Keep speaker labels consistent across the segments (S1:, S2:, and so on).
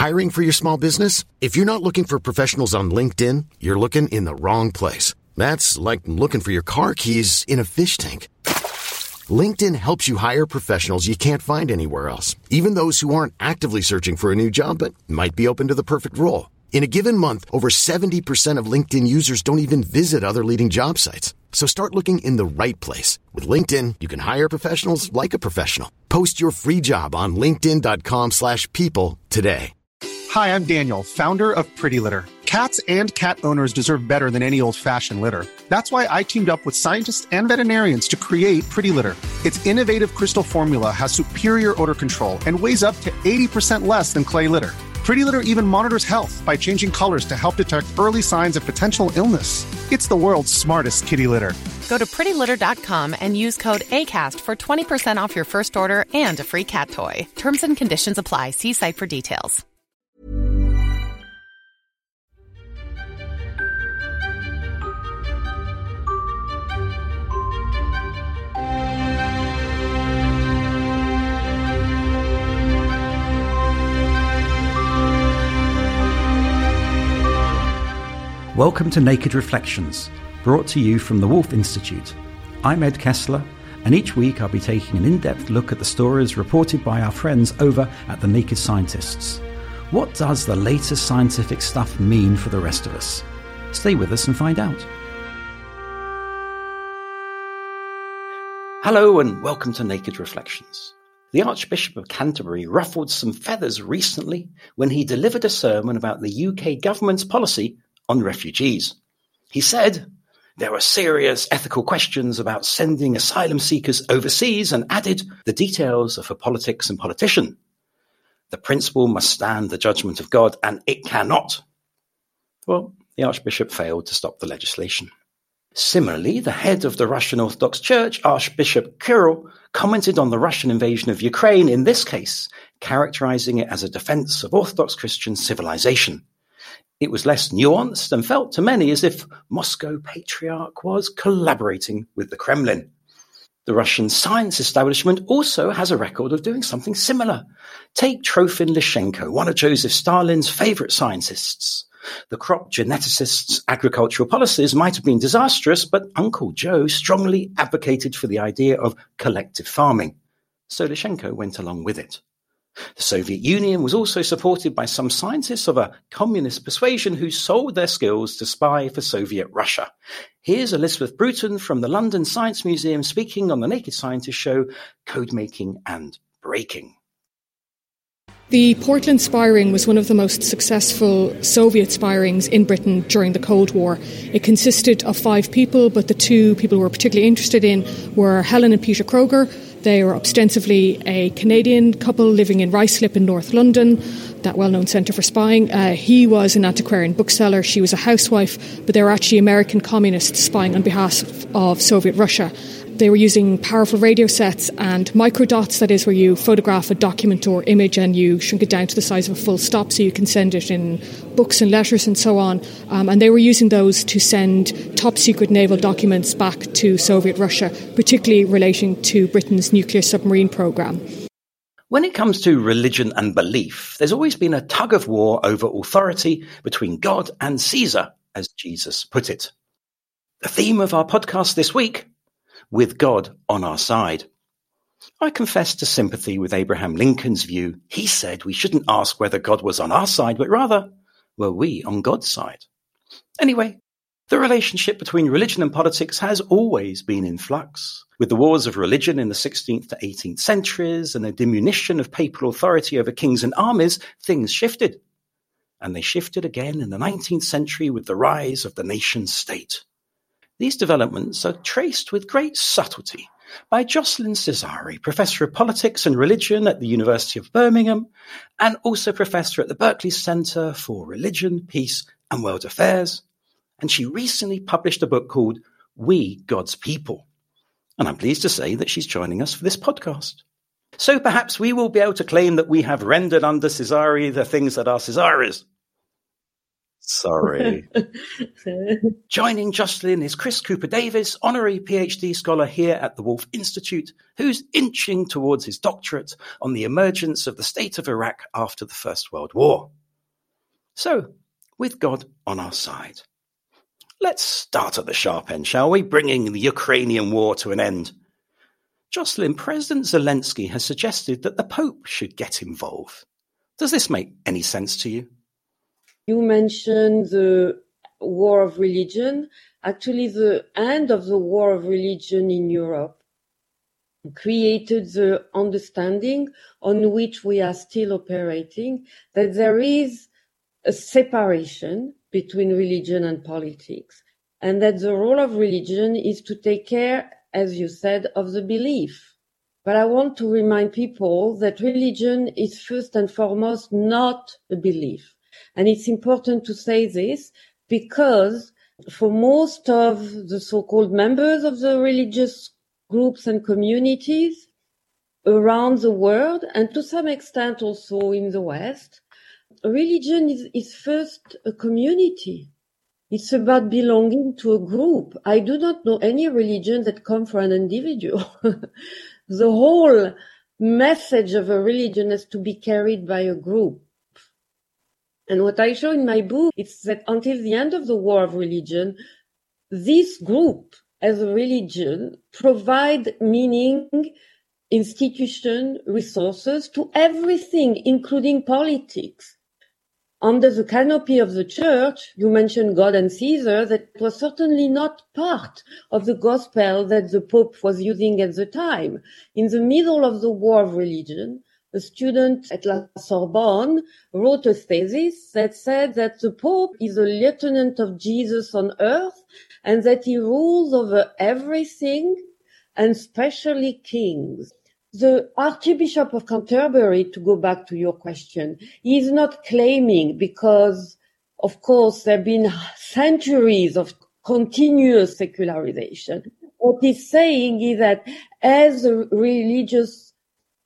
S1: Hiring for your small business? If you're not looking for professionals on LinkedIn, you're looking in the wrong place. That's like looking for your car keys in a fish tank. LinkedIn helps you hire professionals you can't find anywhere else, even those who aren't actively searching for a new job but might be open to the perfect role. In a given month, over 70% of LinkedIn users don't even visit other leading job sites. So start looking in the right place. With LinkedIn, you can hire professionals like a professional. Post your free job on linkedin.com/people today.
S2: Hi, I'm Daniel, founder of Pretty Litter. Cats and cat owners deserve better than any old-fashioned litter. That's why I teamed up with scientists and veterinarians to create Pretty Litter. Its innovative crystal formula has superior odor control and weighs up to 80% less than clay litter. Pretty Litter even monitors health by changing colors to help detect early signs of potential illness. It's the world's smartest kitty litter.
S3: Go to prettylitter.com and use code ACAST for 20% off your first order and a free cat toy. Terms and conditions apply. See site for details.
S4: Welcome to Naked Reflections, brought to you from the Wolf Institute. I'm Ed Kessler, and each week I'll be taking an in-depth look at the stories reported by our friends over at The Naked Scientists. What does the latest scientific stuff mean for the rest of us? Stay with us and find out. Hello and welcome to Naked Reflections. The Archbishop of Canterbury ruffled some feathers recently when he delivered a sermon about the UK government's policy on refugees. He said, there are serious ethical questions about sending asylum seekers overseas, and added, the details are for politics and politicians. The principle must stand the judgment of God, and it cannot. Well, the Archbishop failed to stop the legislation. Similarly, the head of the Russian Orthodox Church, Archbishop Kirill, commented on the Russian invasion of Ukraine, in this case, characterizing it as a defense of Orthodox Christian civilization. It was less nuanced and felt to many as if Moscow Patriarch was collaborating with the Kremlin. The Russian science establishment also has a record of doing something similar. Take Trofim Lyshenko, one of Joseph Stalin's favorite scientists. The crop geneticist's agricultural policies might have been disastrous, but Uncle Joe strongly advocated for the idea of collective farming. So Lyshenko went along with it. The Soviet Union was also supported by some scientists of a communist persuasion who sold their skills to spy for Soviet Russia. Here's Elizabeth Bruton from the London Science Museum speaking on the Naked Scientist show, Codemaking and Breaking.
S5: The Portland Spying was one of the most successful Soviet spyings in Britain during the Cold War. It consisted of 5 people, but the 2 people we were particularly interested in were Helen and Peter Kroger. They were ostensibly a Canadian couple living in Ruislip in North London, that well-known centre for spying. He was an antiquarian bookseller, she was a housewife, but they were actually American communists spying on behalf of Soviet Russia. They were using powerful radio sets and microdots, that is where you photograph a document or image and you shrink it down to the size of a full stop so you can send it in books and letters and so on. And they were using those to send top-secret naval documents back to Soviet Russia, particularly relating to Britain's nuclear submarine programme.
S4: When it comes to religion and belief, there's always been a tug-of-war over authority between God and Caesar, as Jesus put it. The theme of our podcast this week: with God on our side. I confess to sympathy with Abraham Lincoln's view. He said we shouldn't ask whether God was on our side, but rather, were we on God's side? Anyway, the relationship between religion and politics has always been in flux. With the wars of religion in the 16th to 18th centuries and the diminution of papal authority over kings and armies, things shifted. And they shifted again in the 19th century with the rise of the nation state. These developments are traced with great subtlety by Jocelyn Cesari, Professor of Politics and Religion at the University of Birmingham and also Professor at the Berkeley Center for Religion, Peace and World Affairs. And she recently published a book called We, God's People. And I'm pleased to say that she's joining us for this podcast. So perhaps we will be able to claim that we have rendered under Cesari the things that are Cesari's. Sorry. Joining Jocelyn is Chris Cooper-Davies, honorary PhD scholar here at the Wolf Institute, who's inching towards his doctorate on the emergence of the state of Iraq after the First World War. So, with God on our side, let's start at the sharp end, shall we, bringing the Ukrainian war to an end. Jocelyn, President Zelensky has suggested that the Pope should get involved. Does this make any sense to you?
S6: You mentioned the war of religion. Actually, the end of the war of religion in Europe created the understanding on which we are still operating, that there is a separation between religion and politics, and that the role of religion is to take care, as you said, of the belief. But I want to remind people that religion is first and foremost not a belief. And it's important to say this because for most of the so-called members of the religious groups and communities around the world, and to some extent also in the West, religion is first a community. It's about belonging to a group. I do not know any religion that comes from an individual. The whole message of a religion has to be carried by a group. And what I show in my book is that until the end of the war of religion, this group as a religion provide meaning, institution, resources to everything, including politics. Under the canopy of the church, you mentioned God and Caesar, that was certainly not part of the gospel that the Pope was using at the time. In the middle of the war of religion, a student at La Sorbonne wrote a thesis that said that the Pope is a lieutenant of Jesus on earth and that he rules over everything and especially kings. The Archbishop of Canterbury, to go back to your question, is not claiming, because, of course, there have been centuries of continuous secularization. What he's saying is that as a religious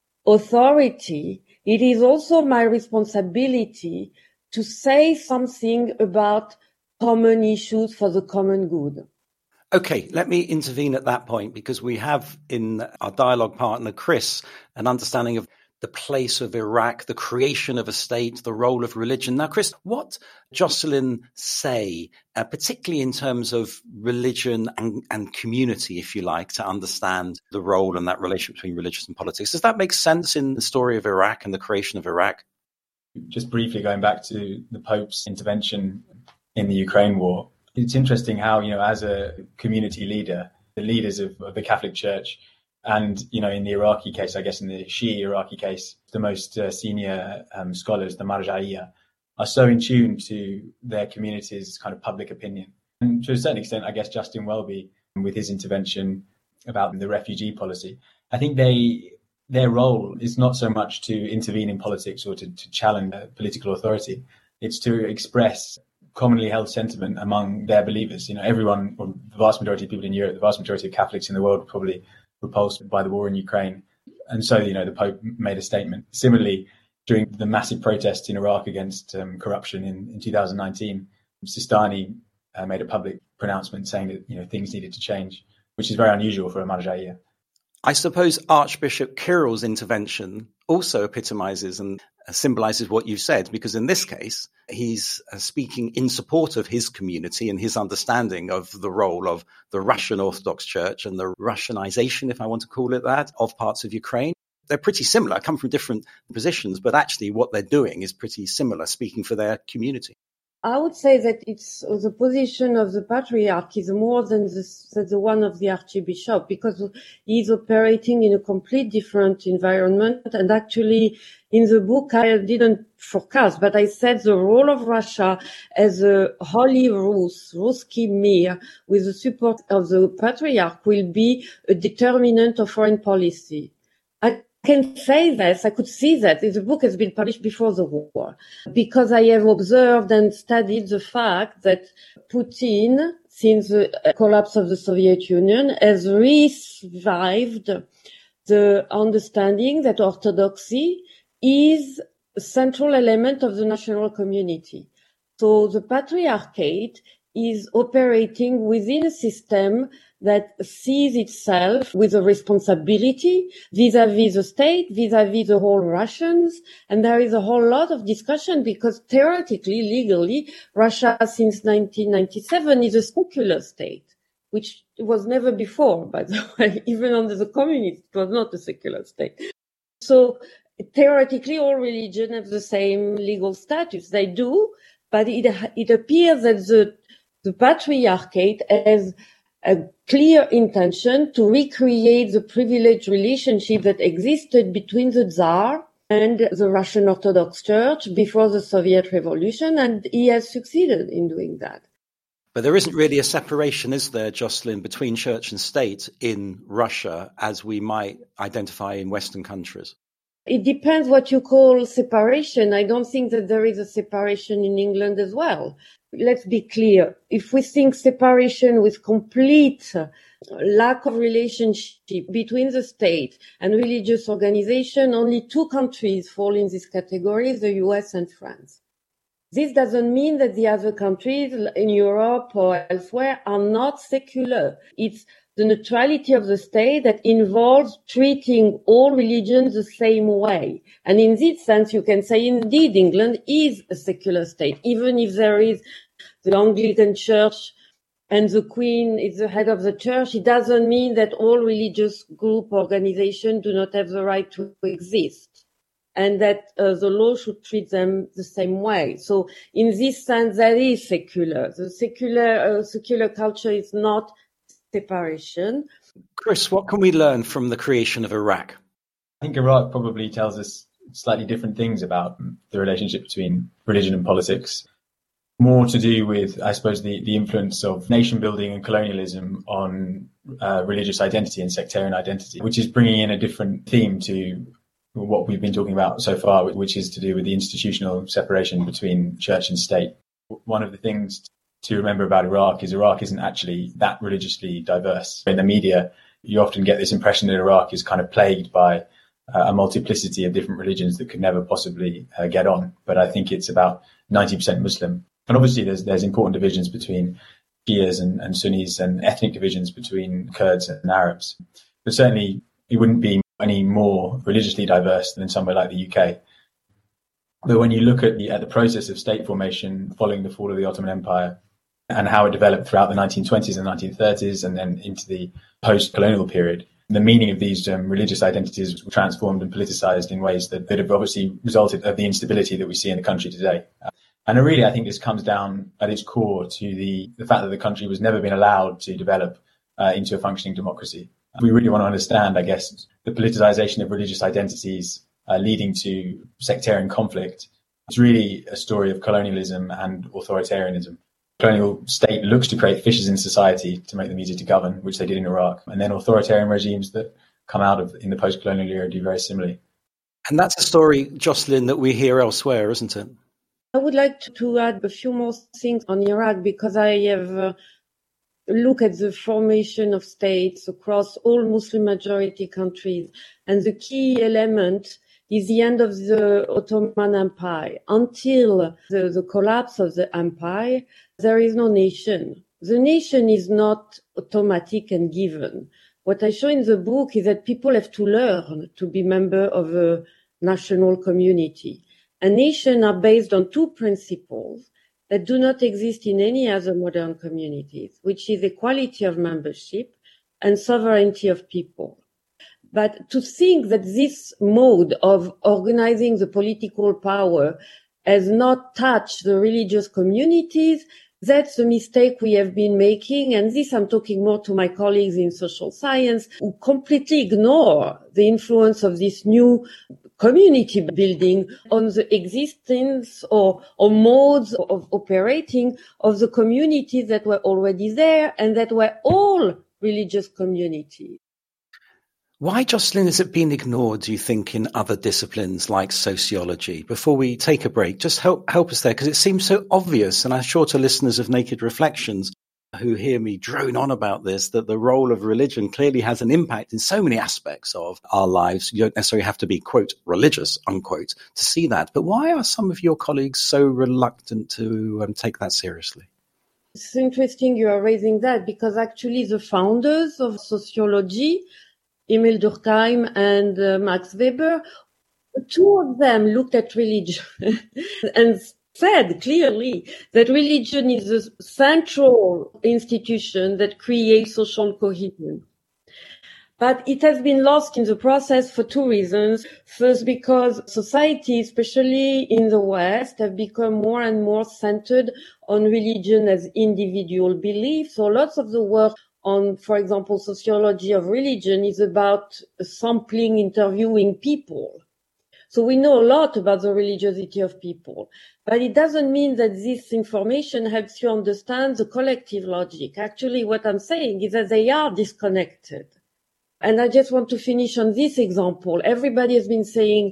S6: authority, it is also my responsibility to say something about common issues for the common good.
S4: Okay, let me intervene at that point, because we have in our dialogue partner, Chris, an understanding of the place of Iraq, the creation of a state, the role of religion. Now, Chris, what Jocelyn say, particularly in terms of religion and community, if you like, to understand the role and that relationship between religion and politics, does that make sense in the story of Iraq and the creation of Iraq?
S7: Just briefly going back to the Pope's intervention in the Ukraine war, it's interesting how, as a community leader, the leaders of the Catholic Church and, in the Iraqi case, I guess in the Shia Iraqi case, the most senior scholars, the Marja'iyya, are so in tune to their community's kind of public opinion. And to a certain extent, I guess Justin Welby, with his intervention about the refugee policy, I think their role is not so much to intervene in politics or to challenge political authority. It's to express commonly held sentiment among their believers. Everyone, or the vast majority of people in Europe, the vast majority of Catholics in the world, were probably repulsed by the war in Ukraine. And so, the Pope made a statement. Similarly, during the massive protests in Iraq against corruption in 2019, Sistani made a public pronouncement saying that, things needed to change, which is very unusual for a Marja'iyya.
S4: I suppose Archbishop Kirill's intervention also epitomizes and symbolizes what you said, because in this case, he's speaking in support of his community and his understanding of the role of the Russian Orthodox Church and the Russianization, if I want to call it that, of parts of Ukraine. They're pretty similar, come from different positions, but actually what they're doing is pretty similar, speaking for their community.
S6: I would say that it's the position of the Patriarch is more than the one of the Archbishop, because he's operating in a complete different environment. And actually, in the book, I didn't forecast, but I said the role of Russia as a Holy Rus, Ruski Mir, with the support of the Patriarch, will be a determinant of foreign policy. I can say this, I could see that. The book has been published before the war, because I have observed and studied the fact that Putin, since the collapse of the Soviet Union, has revived the understanding that orthodoxy is a central element of the national community. So the patriarchate is operating within a system that sees itself with a responsibility vis-à-vis the state, vis-à-vis the whole Russians. And there is a whole lot of discussion because theoretically, legally, Russia since 1997 is a secular state, which it was never before, by the way. Even under the communists, it was not a secular state. So theoretically, all religions have the same legal status. They do, but it appears that the patriarchate has a clear intention to recreate the privileged relationship that existed between the Tsar and the Russian Orthodox Church before the Soviet Revolution, and he has succeeded in doing that.
S4: But there isn't really a separation, is there, Jocelyn, between church and state in Russia as we might identify in Western countries?
S6: It depends what you call separation. I don't think that there is a separation in England as well. Let's be clear. If we think separation with complete lack of relationship between the state and religious organization, only two countries fall in this category, the US and France. This doesn't mean that the other countries in Europe or elsewhere are not secular. It's the neutrality of the state that involves treating all religions the same way. And in this sense, you can say, indeed, England is a secular state, even if there is the Anglican Church and the Queen is the head of the church. It doesn't mean that all religious group organizations do not have the right to exist, and that the law should treat them the same way. So in this sense, that is secular. The secular culture is not separation.
S4: Chris, what can we learn from the creation of Iraq?
S7: I think Iraq probably tells us slightly different things about the relationship between religion and politics. More to do with, I suppose, the influence of nation building and colonialism on religious identity and sectarian identity, which is bringing in a different theme to what we've been talking about so far, which is to do with the institutional separation between church and state. One of the things to remember about Iraq isn't actually that religiously diverse. In the media, you often get this impression that Iraq is kind of plagued by a multiplicity of different religions that could never possibly get on. But I think it's about 90% Muslim. And obviously there's important divisions between Shias and Sunnis and ethnic divisions between Kurds and Arabs. But certainly it wouldn't be any more religiously diverse than somewhere like the UK. But when you look at the process of state formation following the fall of the Ottoman Empire and how it developed throughout the 1920s and 1930s and then into the post-colonial period, the meaning of these religious identities were transformed and politicized in ways that have obviously resulted of the instability that we see in the country today. And really, I think this comes down at its core to the fact that the country was never been allowed to develop into a functioning democracy. We really want to understand, I guess, the politicization of religious identities leading to sectarian conflict. It's really a story of colonialism and authoritarianism. Colonial state looks to create fissures in society to make them easier to govern, which they did in Iraq. And then authoritarian regimes that come out of in the post-colonial era do very similarly.
S4: And that's a story, Jocelyn, that we hear elsewhere, isn't it?
S6: I would like to add a few more things on Iraq because I have looked at the formation of states across all Muslim majority countries. And the key element is the end of the Ottoman Empire. Until the collapse of the empire, there is no nation. The nation is not automatic and given. What I show in the book is that people have to learn to be member of a national community. A nation are based on two principles that do not exist in any other modern communities, which is equality of membership and sovereignty of people. But to think that this mode of organizing the political power has not touched the religious communities, that's the mistake we have been making. And this I'm talking more to my colleagues in social science who completely ignore the influence of this new community building on the existence or modes of operating of the communities that were already there and that were all religious communities.
S4: Why, Jocelyn, has it been ignored, do you think, in other disciplines like sociology? Before we take a break, just help us there, because it seems so obvious, and I'm sure to listeners of Naked Reflections who hear me drone on about this, that the role of religion clearly has an impact in so many aspects of our lives. You don't necessarily have to be, quote, religious, unquote, to see that. But why are some of your colleagues so reluctant to take that seriously?
S6: It's interesting you are raising that, because actually the founders of sociology, Emil Durkheim and Max Weber, the two of them looked at religion and said clearly that religion is a central institution that creates social cohesion. But it has been lost in the process for two reasons. First, because society, especially in the West, have become more and more centered on religion as individual belief. So lots of the work on, for example, sociology of religion is about sampling, interviewing people. So we know a lot about the religiosity of people, but it doesn't mean that this information helps you understand the collective logic. Actually, what I'm saying is that they are disconnected. And I just want to finish on this example. Everybody has been saying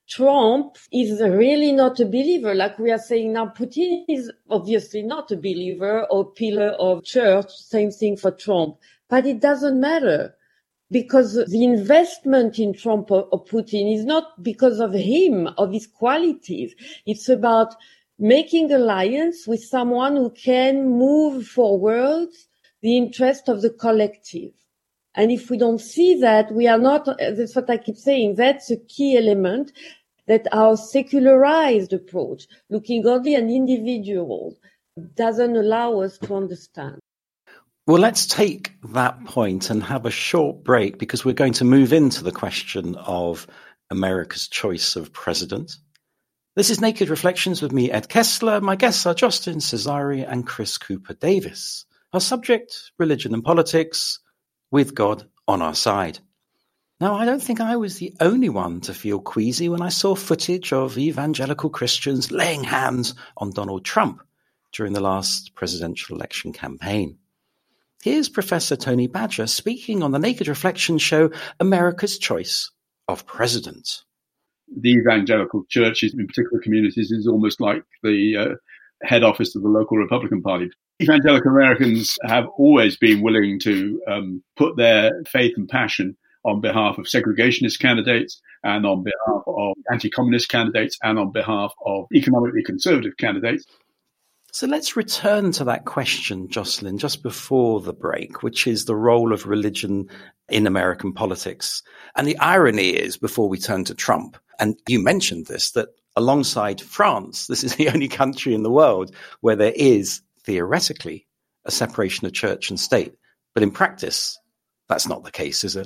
S6: Trump is really not a believer. Like we are saying now, Putin is obviously not a believer or pillar of church. Same thing for Trump. But it doesn't matter, because the investment in Trump or Putin is not because of him, of his qualities. It's about making alliance with someone who can move forward the interest of the collective. And if we don't see that, we are not, that's what I keep saying, that's a key element, that our secularized approach, looking only at individuals, doesn't allow us to understand.
S4: Well, let's take that point and have a short break, because we're going to move into the question of America's choice of president. This is Naked Reflections with me, Ed Kessler. My guests are Jocelyn Cesari and Chris Cooper-Davis. Our subject, religion and politics, with God on our side. Now, I don't think I was the only one to feel queasy when I saw footage of evangelical Christians laying hands on Donald Trump during the last presidential election campaign. Here's Professor Tony Badger speaking on the Naked Reflections show, America's Choice of President.
S8: The evangelical churches in particular communities is almost like the head office of the local Republican Party. Evangelical Americans have always been willing to put their faith and passion on behalf of segregationist candidates and on behalf of anti-communist candidates and on behalf of economically conservative candidates.
S4: So let's return to that question, Jocelyn, just before the break, which is the role of religion in American politics. And the irony is, before we turn to Trump, and you mentioned this, that alongside France, this is the only country in the world where there is theoretically a separation of church and state. But in practice, that's not the case, is it?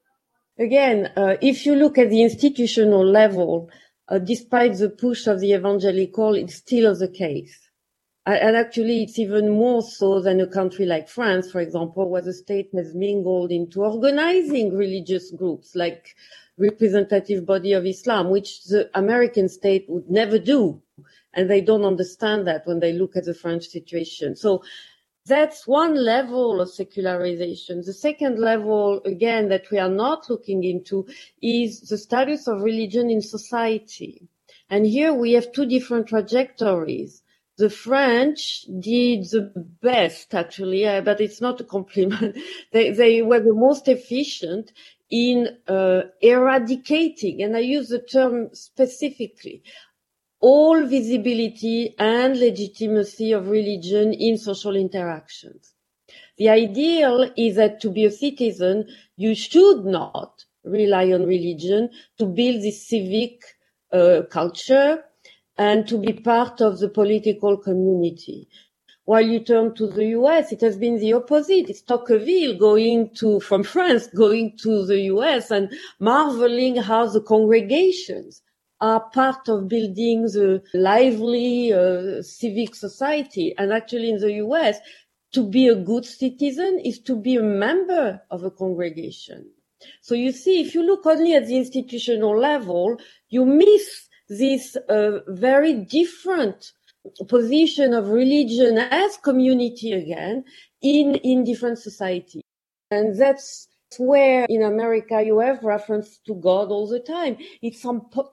S6: Again, if you look at the institutional level, despite the push of the evangelical, it's still the case. And actually, it's even more so than a country like France, for example, where the state has mingled into organizing religious groups like Representative Body of Islam, which the American state would never do. And they don't understand that when they look at the French situation. So that's one level of secularization. The second level, again, that we are not looking into is the status of religion in society. And here we have two different trajectories. The French did the best, actually, but it's not a compliment. They were the most efficient in eradicating, and I use the term specifically, all visibility and legitimacy of religion in social interactions. The ideal is that to be a citizen, you should not rely on religion to build this civic culture and to be part of the political community. While you turn to the US, it has been the opposite. It's Tocqueville from France, going to the US and marveling how the congregations are part of building the lively civic society. And actually in the US, to be a good citizen is to be a member of a congregation. So you see, if you look only at the institutional level, you miss this very different position of religion as community again in different societies. And that's where in America you have reference to God all the time. It's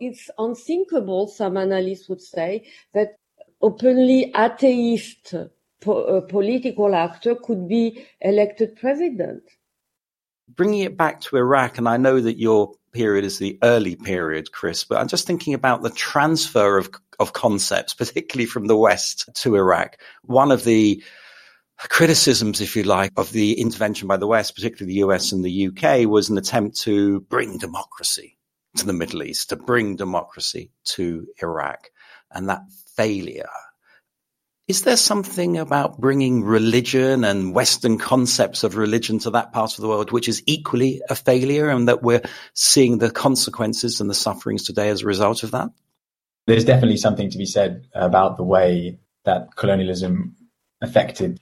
S6: unthinkable, some analysts would say, that openly atheist political actor could be elected president.
S4: Bringing it back to Iraq, and I know that your period is the early period, Chris, but I'm just thinking about the transfer of concepts, particularly from the West to Iraq. One of the criticisms, if you like, of the intervention by the West, particularly the US and the UK, was an attempt to bring democracy to the Middle East, to bring democracy to Iraq, and that failure. Is there something about bringing religion and Western concepts of religion to that part of the world which is equally a failure, and that we're seeing the consequences and the sufferings today as a result of that?
S7: There's definitely something to be said about the way that colonialism affected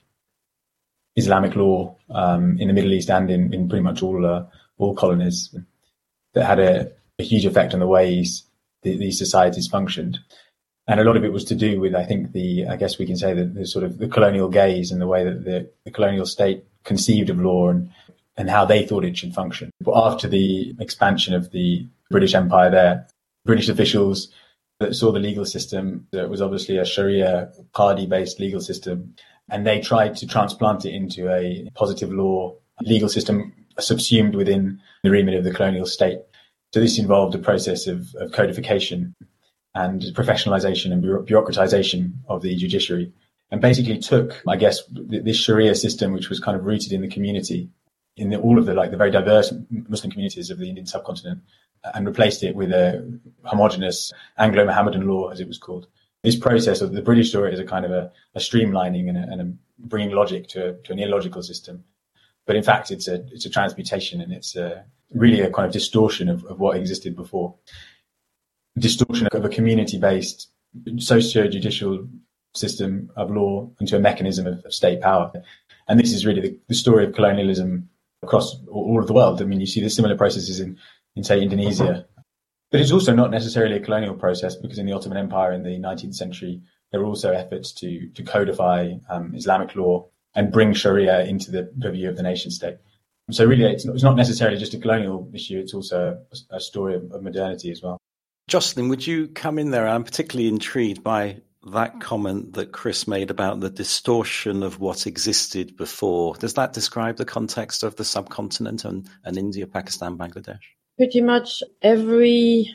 S7: Islamic law in the Middle East and in pretty much all colonies, that had a huge effect on the ways these societies functioned. And a lot of it was to do with, I think, I guess we can say the sort of the colonial gaze and the way that the colonial state conceived of law and how they thought it should function. But after the expansion of the British Empire there, British officials that saw the legal system, that was obviously a Sharia Qadi-based legal system, and they tried to transplant it into a positive law legal system subsumed within the remit of the colonial state. So this involved a process of codification and professionalization and bureaucratization of the judiciary, and basically took, I guess, this Sharia system, which was kind of rooted in the community, in all of the very diverse Muslim communities of the Indian subcontinent, and replaced it with a homogenous Anglo-Mohammedan law, as it was called. This process of the British saw it as a kind of a streamlining and a bringing logic to an illogical system. But in fact, it's a transmutation, and it's really a kind of distortion of what existed before. Distortion of a community-based socio-judicial system of law into a mechanism of state power. And this is really the story of colonialism across all of the world. I mean, you see the similar processes in say, Indonesia. But it's also not necessarily a colonial process, because in the Ottoman Empire in the 19th century, there were also efforts to codify Islamic law and bring Sharia into the purview of the nation state. So really, it's not necessarily just a colonial issue, it's also a story of modernity as well.
S4: Jocelyn, would you come in there? I'm particularly intrigued by that comment that Chris made about the distortion of what existed before. Does that describe the context of the subcontinent and India, Pakistan, Bangladesh? Pretty
S6: much every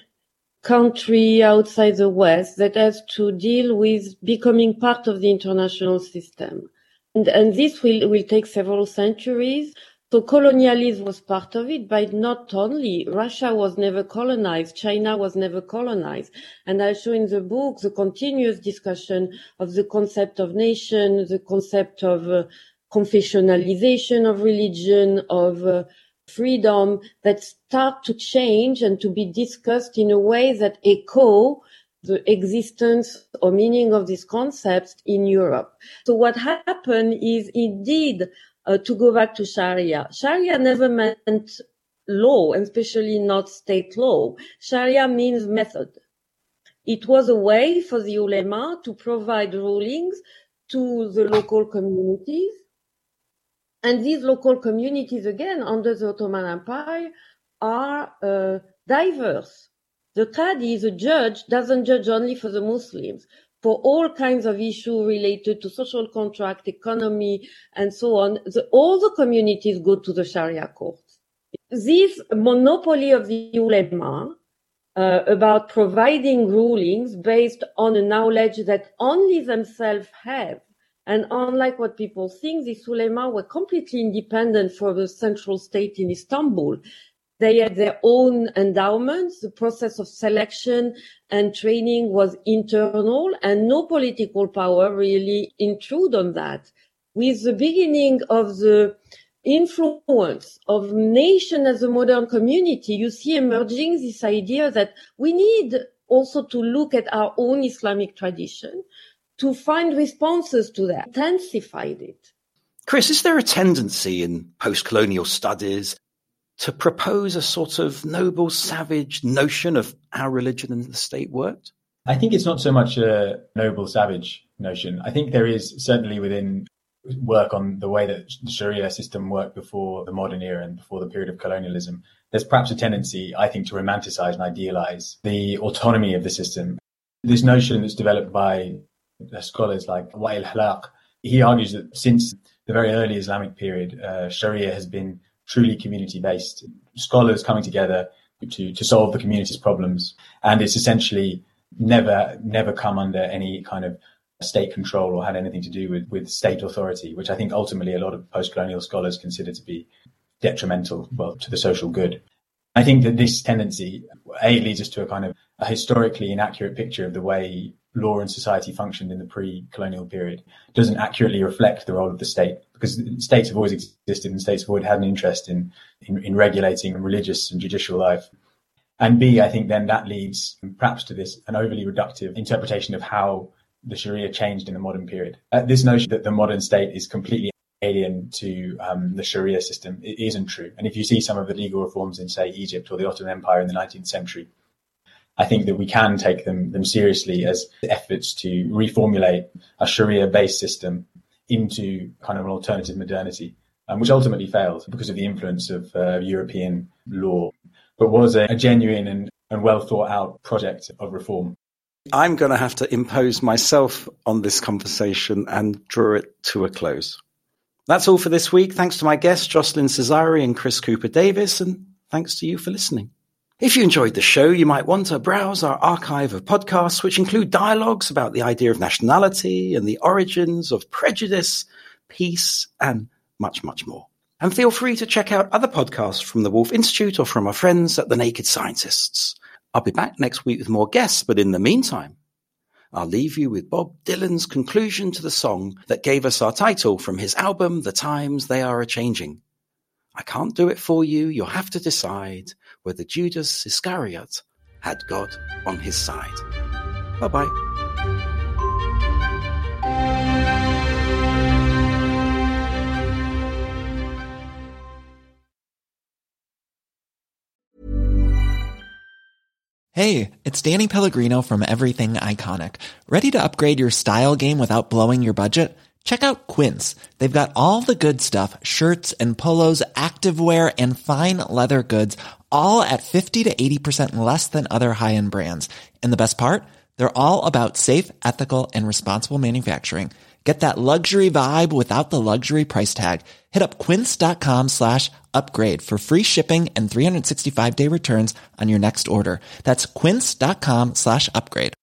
S6: country outside the West that has to deal with becoming part of the international system. And this will take several centuries. So colonialism was part of it, but not only. Russia was never colonized. China was never colonized. And I show in the book the continuous discussion of the concept of nation, the concept of confessionalization of religion, of freedom, that start to change and to be discussed in a way that echo the existence or meaning of these concepts in Europe. So what happened is indeed, to go back to Sharia. Sharia never meant law, and especially not state law. Sharia means method. It was a way for the ulema to provide rulings to the local communities. And these local communities, again, under the Ottoman Empire, are diverse. The Qadi, the judge, doesn't judge only for the Muslims. For all kinds of issues related to social contract, economy, and so on, all the communities go to the Sharia courts. This monopoly of the ulema about providing rulings based on a knowledge that only themselves have, and unlike what people think, these ulema were completely independent from the central state in Istanbul. They had their own endowments. The process of selection and training was internal, and no political power really intrude on that. With the beginning of the influence of nation as a modern community, you see emerging this idea that we need also to look at our own Islamic tradition to find responses to that, intensified it.
S4: Chris, is there a tendency in post-colonial studies to propose a sort of noble, savage notion of how religion and the state worked?
S7: I think it's not so much a noble, savage notion. I think there is certainly within work on the way that the Sharia system worked before the modern era and before the period of colonialism. There's perhaps a tendency, I think, to romanticize and idealize the autonomy of the system. This notion that's developed by scholars like Wa'il Halaq He argues that since the very early Islamic period, Sharia has been truly community-based, scholars coming together to solve the community's problems, and it's essentially never come under any kind of state control or had anything to do with state authority, which I think ultimately a lot of post-colonial scholars consider to be detrimental, to the social good. I think that this tendency, leads us to a kind of a historically inaccurate picture of the way law and society functioned in the pre-colonial period. It doesn't accurately reflect the role of the state, because states have always existed and states have always had an interest in regulating religious and judicial life. And B, I think then that leads perhaps to an overly reductive interpretation of how the Sharia changed in the modern period. This notion that the modern state is completely alien to the Sharia system, it isn't true. And if you see some of the legal reforms in, say, Egypt or the Ottoman Empire in the 19th century, I think that we can take them seriously as efforts to reformulate a Sharia-based system into kind of an alternative modernity, which ultimately failed because of the influence of European law, but was a genuine and well thought out project of reform.
S4: I'm going to have to impose myself on this conversation and draw it to a close. That's all for this week. Thanks to my guests, Jocelyn Cesari and Chris Cooper-Davis, and thanks to you for listening. If you enjoyed the show, you might want to browse our archive of podcasts, which include dialogues about the idea of nationality and the origins of prejudice, peace, and much, much more. And feel free to check out other podcasts from the Woolf Institute or from our friends at The Naked Scientists. I'll be back next week with more guests, but in the meantime, I'll leave you with Bob Dylan's conclusion to the song that gave us our title from his album, The Times They Are A-Changing. I can't do it for you. You'll have to decide whether Judas Iscariot had God on his side. Bye-bye.
S9: Hey, it's Danny Pellegrino from Everything Iconic. Ready to upgrade your style game without blowing your budget? Check out Quince. They've got all the good stuff, shirts and polos, activewear, and fine leather goods, all at 50 to 80% less than other high-end brands. And the best part? They're all about safe, ethical, and responsible manufacturing. Get that luxury vibe without the luxury price tag. Hit up quince.com/upgrade for free shipping and 365-day returns on your next order. That's quince.com/upgrade.